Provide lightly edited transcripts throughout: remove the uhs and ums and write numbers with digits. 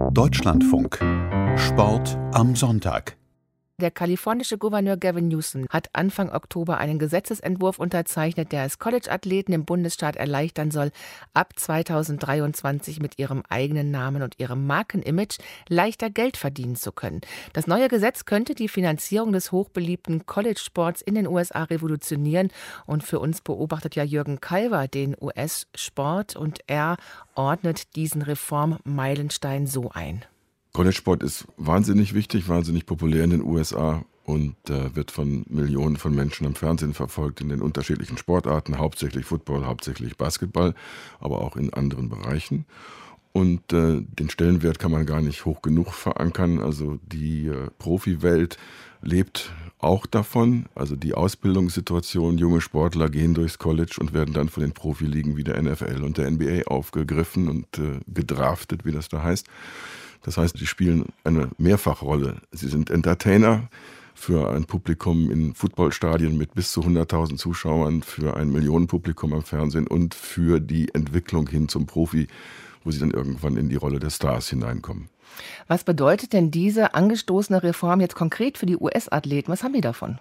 Deutschlandfunk. Sport am Sonntag. Der kalifornische Gouverneur Gavin Newsom hat Anfang Oktober einen Gesetzesentwurf unterzeichnet, der es College-Athleten im Bundesstaat erleichtern soll, ab 2023 mit ihrem eigenen Namen und ihrem Markenimage leichter Geld verdienen zu können. Das neue Gesetz könnte die Finanzierung des hochbeliebten College-Sports in den USA revolutionieren. Und für uns beobachtet ja Jürgen Kalver den US-Sport und er ordnet diesen Reformmeilenstein so ein. College-Sport ist wahnsinnig wichtig, wahnsinnig populär in den USA und wird von Millionen von Menschen am Fernsehen verfolgt in den unterschiedlichen Sportarten, hauptsächlich Football, hauptsächlich Basketball, aber auch in anderen Bereichen. Und den Stellenwert kann man gar nicht hoch genug verankern. Also die Profiwelt lebt auch davon. Also die Ausbildungssituation, junge Sportler gehen durchs College und werden dann von den Profiligen wie der NFL und der NBA aufgegriffen und gedraftet, wie das da heißt. Das heißt, die spielen eine Mehrfachrolle. Sie sind Entertainer für ein Publikum in Footballstadien mit bis zu 100.000 Zuschauern, für ein Millionenpublikum am Fernsehen und für die Entwicklung hin zum Profi, wo sie dann irgendwann in die Rolle des Stars hineinkommen. Was bedeutet denn diese angestoßene Reform jetzt konkret für die US-Athleten? Was haben die davon?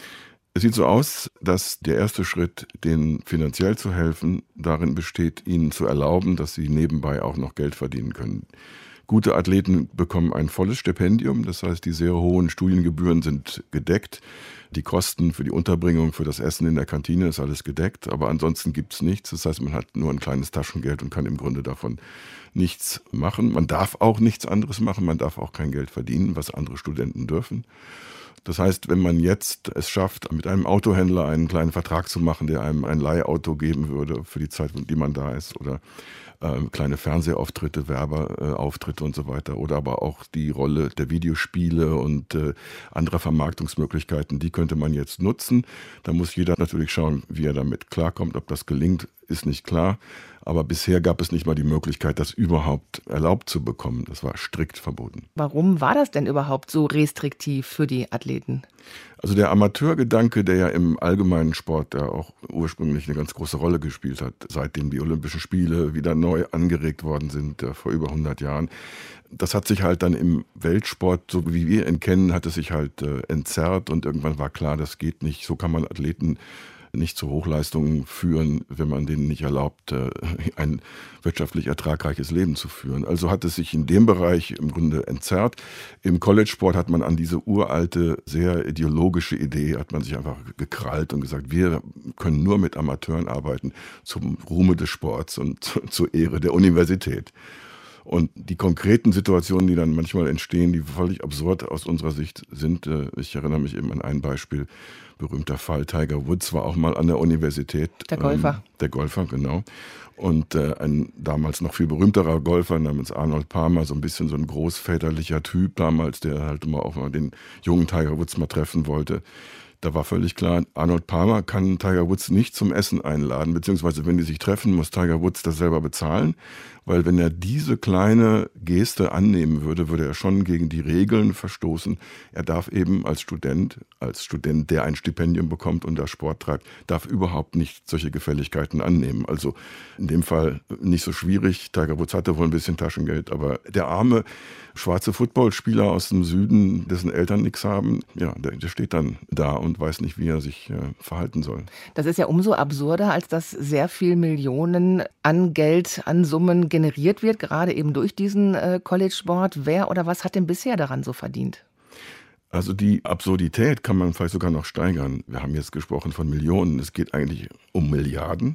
Es sieht so aus, dass der erste Schritt, denen finanziell zu helfen, darin besteht, ihnen zu erlauben, dass sie nebenbei auch noch Geld verdienen können. Gute Athleten bekommen ein volles Stipendium, das heißt, die sehr hohen Studiengebühren sind gedeckt. Die Kosten für die Unterbringung, für das Essen in der Kantine ist alles gedeckt, aber ansonsten gibt es nichts. Das heißt, man hat nur ein kleines Taschengeld und kann im Grunde davon nichts machen. Man darf auch nichts anderes machen, man darf auch kein Geld verdienen, was andere Studenten dürfen. Das heißt, wenn man jetzt es schafft, mit einem Autohändler einen kleinen Vertrag zu machen, der einem ein Leihauto geben würde für die Zeit, die man da ist, oder kleine Fernsehauftritte, Werbeauftritte und so weiter, oder aber auch die Rolle der Videospiele und anderer Vermarktungsmöglichkeiten, die könnte man jetzt nutzen. Da muss jeder natürlich schauen, wie er damit klarkommt. Ob das gelingt, ist nicht klar. Aber bisher gab es nicht mal die Möglichkeit, das überhaupt erlaubt zu bekommen. Das war strikt verboten. Warum war das denn überhaupt so restriktiv für die Athleten? Also der Amateurgedanke, der ja im allgemeinen Sport ja auch ursprünglich eine ganz große Rolle gespielt hat, seitdem die Olympischen Spiele wieder neu angeregt worden sind, vor über 100 Jahren. Das hat sich halt dann im Weltsport, so wie wir ihn kennen, hat es sich halt entzerrt und irgendwann war klar, das geht nicht. So kann man Athleten nicht zu Hochleistungen führen, wenn man denen nicht erlaubt, ein wirtschaftlich ertragreiches Leben zu führen. Also hat es sich in dem Bereich im Grunde entzerrt. Im College-Sport hat man an diese uralte, sehr ideologische Idee, hat man sich einfach gekrallt und gesagt, wir können nur mit Amateuren arbeiten, zum Ruhme des Sports und zur Ehre der Universität. Und die konkreten Situationen, die dann manchmal entstehen, die völlig absurd aus unserer Sicht sind, ich erinnere mich eben an ein Beispiel, berühmter Fall, Tiger Woods war auch mal an der Universität. Der Golfer. Der Golfer, genau. Und ein damals noch viel berühmterer Golfer namens Arnold Palmer, so ein bisschen so ein großväterlicher Typ damals, der halt immer auch mal den jungen Tiger Woods mal treffen wollte. Da war völlig klar, Arnold Palmer kann Tiger Woods nicht zum Essen einladen, beziehungsweise wenn die sich treffen, muss Tiger Woods das selber bezahlen, weil wenn er diese kleine Geste annehmen würde, würde er schon gegen die Regeln verstoßen. Er darf eben als Student, der ein Stipendium bekommt und da Sport treibt, darf überhaupt nicht solche Gefälligkeiten annehmen. Also in dem Fall nicht so schwierig. Tiger Woods hatte wohl ein bisschen Taschengeld, aber der arme schwarze Footballspieler aus dem Süden, dessen Eltern nichts haben, ja, der steht dann da und weiß nicht, wie er sich verhalten soll. Das ist ja umso absurder, als dass sehr viel Millionen an Geld, an Summen generiert wird, gerade eben durch diesen College-Sport. Wer oder was hat denn bisher daran so verdient? Also die Absurdität kann man vielleicht sogar noch steigern. Wir haben jetzt gesprochen von Millionen. Es geht eigentlich um Milliarden.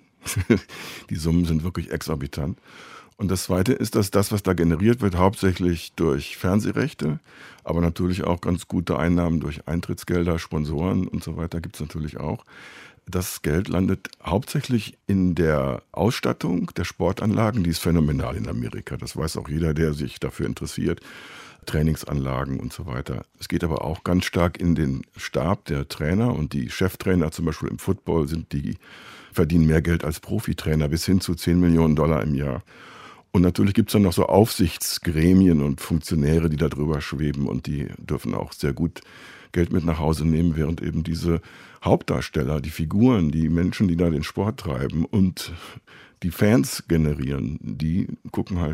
Die Summen sind wirklich exorbitant. Und das Zweite ist, dass das, was da generiert wird, hauptsächlich durch Fernsehrechte, aber natürlich auch ganz gute Einnahmen durch Eintrittsgelder, Sponsoren und so weiter gibt es natürlich auch. Das Geld landet hauptsächlich in der Ausstattung der Sportanlagen, die ist phänomenal in Amerika. Das weiß auch jeder, der sich dafür interessiert. Trainingsanlagen und so weiter. Es geht aber auch ganz stark in den Stab der Trainer und die Cheftrainer zum Beispiel im Football verdienen mehr Geld als Profitrainer, bis hin zu 10 Millionen Dollar im Jahr. Und natürlich gibt es dann noch so Aufsichtsgremien und Funktionäre, die da drüber schweben und die dürfen auch sehr gut Geld mit nach Hause nehmen, während eben diese Hauptdarsteller, die Figuren, die Menschen, die da den Sport treiben und die Fans generieren, die gucken halt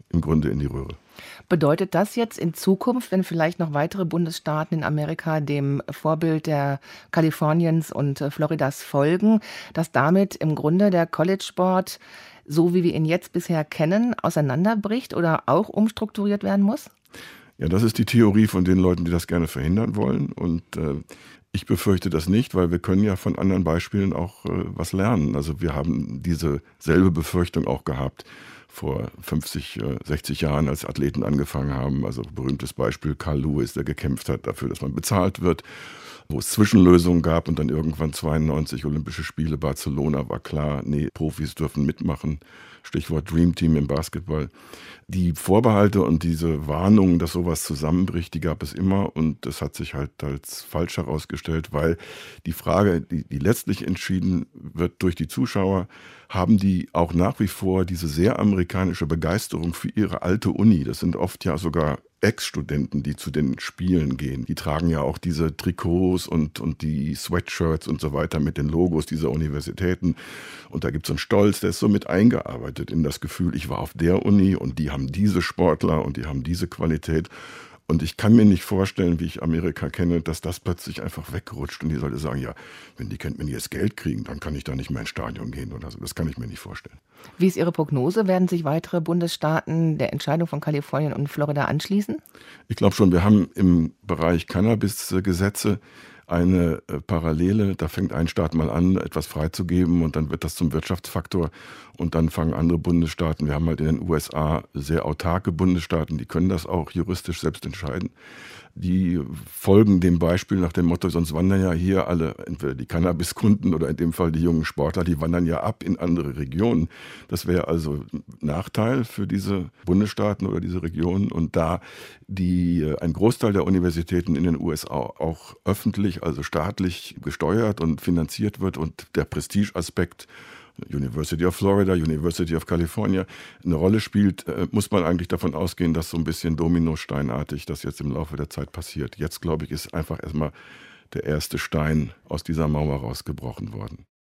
im Grunde in die Röhre. Bedeutet das jetzt in Zukunft, wenn vielleicht noch weitere Bundesstaaten in Amerika dem Vorbild der Kaliforniens und Floridas folgen, dass damit im Grunde der College-Sport, so wie wir ihn jetzt bisher kennen, auseinanderbricht oder auch umstrukturiert werden muss? Ja, das ist die Theorie von den Leuten, die das gerne verhindern wollen. Und ich befürchte das nicht, weil wir können ja von anderen Beispielen auch was lernen. Also wir haben diese selbe Befürchtung auch gehabt vor 50, 60 Jahren, als Athleten angefangen haben. Also berühmtes Beispiel Carl Lewis, der gekämpft hat dafür, dass man bezahlt wird, wo es Zwischenlösungen gab und dann irgendwann 92 Olympische Spiele, Barcelona, war klar, nee, Profis dürfen mitmachen. Stichwort Dream Team im Basketball. Die Vorbehalte und diese Warnungen, dass sowas zusammenbricht, die gab es immer und das hat sich halt als falsch herausgestellt, weil die Frage, die letztlich entschieden wird durch die Zuschauer, haben die auch nach wie vor diese sehr amerikanische Begeisterung für ihre alte Uni. Das sind oft ja sogar Ex-Studenten, die zu den Spielen gehen. Die tragen ja auch diese Trikots und die Sweatshirts und so weiter mit den Logos dieser Universitäten. Und da gibt es einen Stolz, der ist so mit eingearbeitet in das Gefühl, ich war auf der Uni und die haben diese Sportler und die haben diese Qualität. Und ich kann mir nicht vorstellen, wie ich Amerika kenne, dass das plötzlich einfach wegrutscht und die Leute sagen, ja, wenn die jetzt Geld kriegen, dann kann ich da nicht mehr ins Stadion gehen oder so. Das kann ich mir nicht vorstellen. Wie ist Ihre Prognose? Werden sich weitere Bundesstaaten der Entscheidung von Kalifornien und Florida anschließen? Ich glaube schon, wir haben im Bereich Cannabis-Gesetze eine Parallele. Da fängt ein Staat mal an, etwas freizugeben und dann wird das zum Wirtschaftsfaktor und dann fangen andere Bundesstaaten, wir haben halt in den USA sehr autarke Bundesstaaten, die können das auch juristisch selbst entscheiden. Die folgen dem Beispiel nach dem Motto, sonst wandern ja hier alle, entweder die Cannabiskunden oder in dem Fall die jungen Sportler, die wandern ja ab in andere Regionen. Das wäre also ein Nachteil für diese Bundesstaaten oder diese Regionen. Und da ein Großteil der Universitäten in den USA auch öffentlich, also staatlich gesteuert und finanziert wird und der Prestigeaspekt University of Florida, University of California eine Rolle spielt, muss man eigentlich davon ausgehen, dass so ein bisschen dominosteinartig das jetzt im Laufe der Zeit passiert. Jetzt, glaube ich, ist einfach erstmal der erste Stein aus dieser Mauer rausgebrochen worden.